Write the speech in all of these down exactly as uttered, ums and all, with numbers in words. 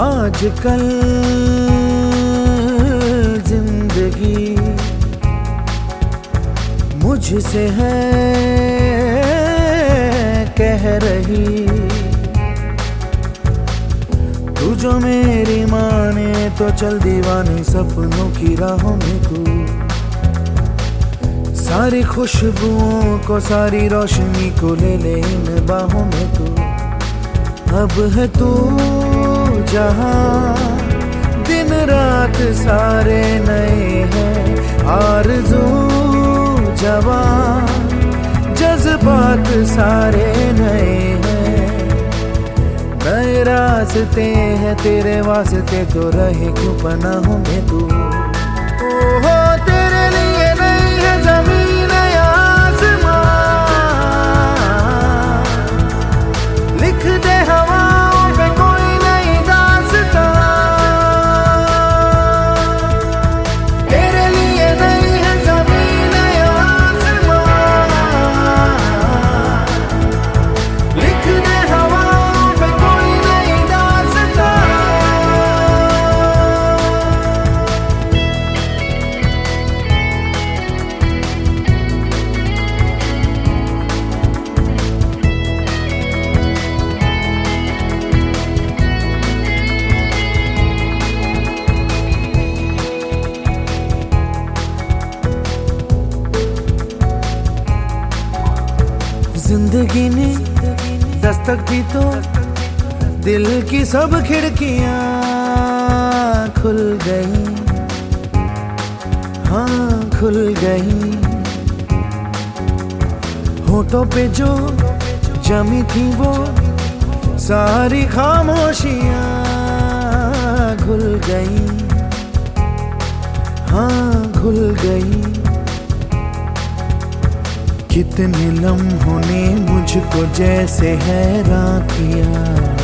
आजकल जिंदगी मुझसे है कह रही, तू जो मेरी माने तो चल दीवाने सपनों की राहों में तू। सारी खुशबुओं को सारी रोशनी को ले ले इन बाहों में तू। अब है तू जहां दिन रात सारे नए हैं, आरज़ू जवां जज्बात सारे नए हैं। नए रास्ते हैं तेरे वास्ते तो रहे क्यों पनाहों में तू। ओहो तेरे लिए नहीं है जमीन या आसमां, लिख दे हवाओं पे कोई नई दास्तां। तेरे लिए नहीं है जमीन या आसमां, लिख दे हवाओं पे कोई नई दास्तां। जिंदगी ने दस्तक दी तो दिल की सब खिड़कियां खुल गई, हाँ खुल गई। होठों पे जो जमी थी वो सारी खामोशियां खुल गई, हाँ खुल गई। कितने लम्हों ने मुझको जैसे हैरान किया,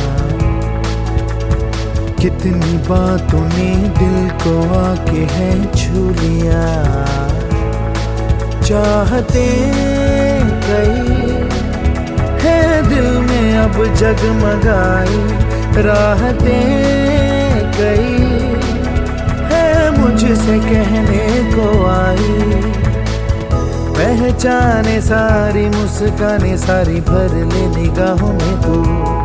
कितनी बातों ने दिल को आके है छू लिया। चाहते कई है दिल में अब जगमगाई, राहतें कई है मुझसे कहने को आई। पहचाने सारी मुस्काने सारी भर ले निगाहों में तू।